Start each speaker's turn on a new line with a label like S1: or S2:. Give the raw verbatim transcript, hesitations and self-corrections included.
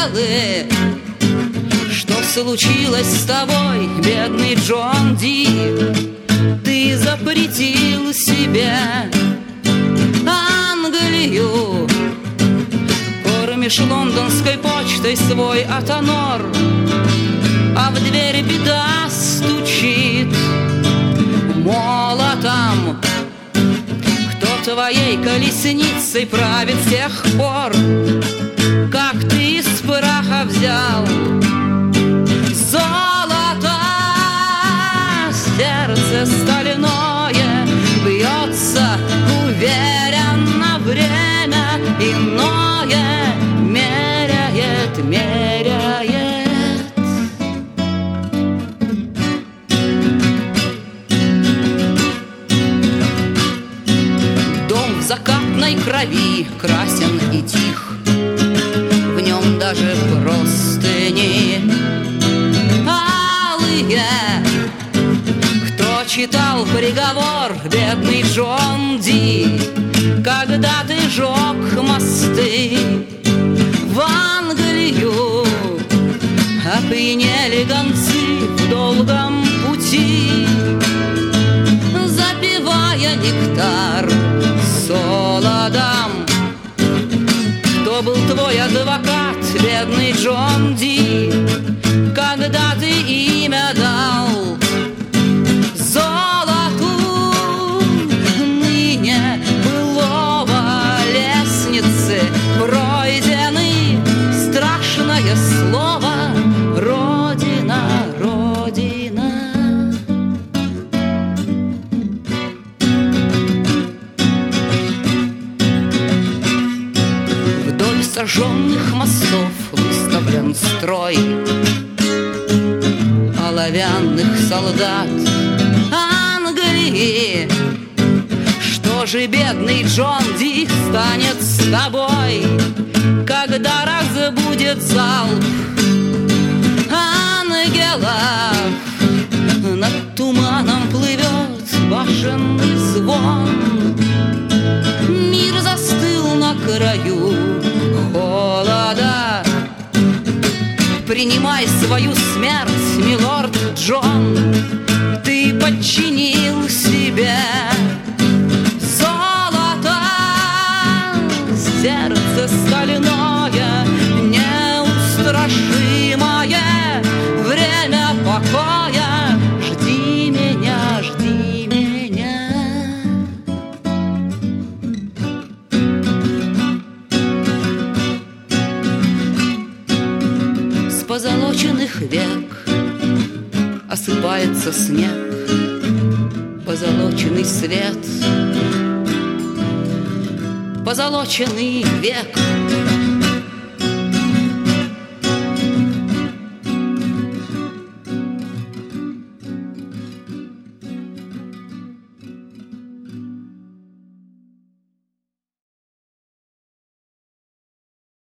S1: ангелы. Что случилось с тобой, бедный Джон Ди? Ты запретил себе Англию, кормишь лондонской почтой свой Атонор, а в дверь беда стучит молотом. Кто твоей колесницей правит с тех пор, как ты из праха взял золото? Сердце стальное бьется уверенно, время иное меряет, меряет. Дом в закатной крови красен и тих, в нем даже простыни алые. Кто читал приговор, бедный Джон Ди, когда ты жег мосты в Англию? Опьянели гонцы в долгом пути, запивая нектар солодом. Кто был твой адвокат, бедный Джон Ди, когда ты имя дал золоту? Ныне былого лестницы пройдены, страшное слово Родина, Родина. Вдоль сожженных мостов выставлен строй оловянных солдат Англии. Что же, бедный Джон Ди, станет с тобой, когда разбудит залп ангелов? Над туманом плывет башенный звон, мир застыл на краю холода. Принимай свою смерть, милорд Джон, ты подчинил себе золото. Сердце стальное, неустрашимое, время покоя. Жди меня, жди меня. С позолоченных век осыпается снег, позолоченный свет, позолоченный век.